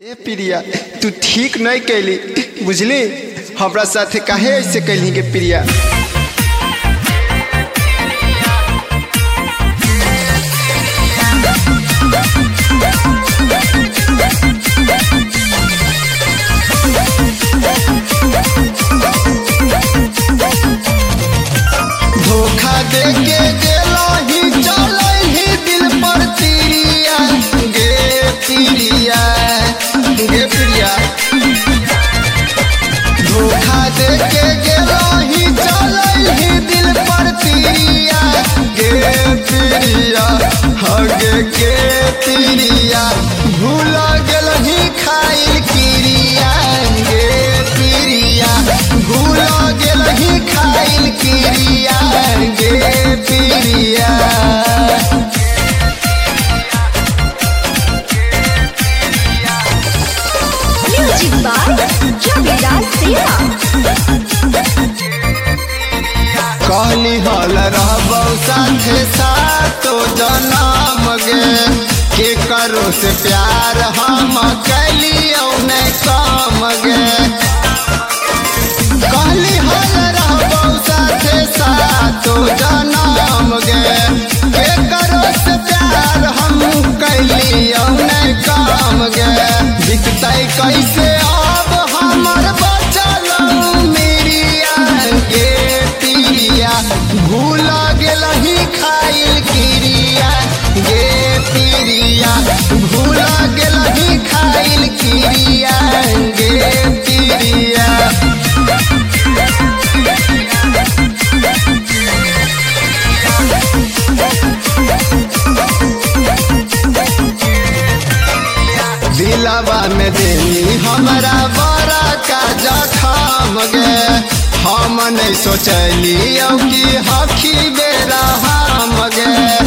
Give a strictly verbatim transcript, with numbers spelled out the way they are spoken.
ए प्रिया तू ठीक नहीं कैली बुझली हमरा साथे काहे ऐसे कैली गे प्रिया। धोखा दे के गेलही चलही दिल पर तिरिया गे प्रिया गे प्रिया। धोखा दे के गेलही चलही दिल पर तिरिया गे प्रिया हगे के तिरिया। भूल गेलही खाइल किरिया गे प्रिया भूल गेलही खाइल किरिया गे Priya. Music by Javidas Seva. कहली हल रहबौ साथे सातो जनम गे के करो से प्यार हम कैलियौ नै कम गे। कहली हल रहबौ साथे सातो जनम गे के करो से प्यार हम कैलियौ नै कम गे। दिखतै कैसे अब हमर बचलौ मेरिया गे प्रिया भूल गेलही खाइल किरिया गे प्रिया भूल गेलही खाइल किरिया गे प्रिया। दिलवा में देली हमरा बड़ा का जखम गे हम नहीं सोचलियौ कि हखी बेरा हम गे।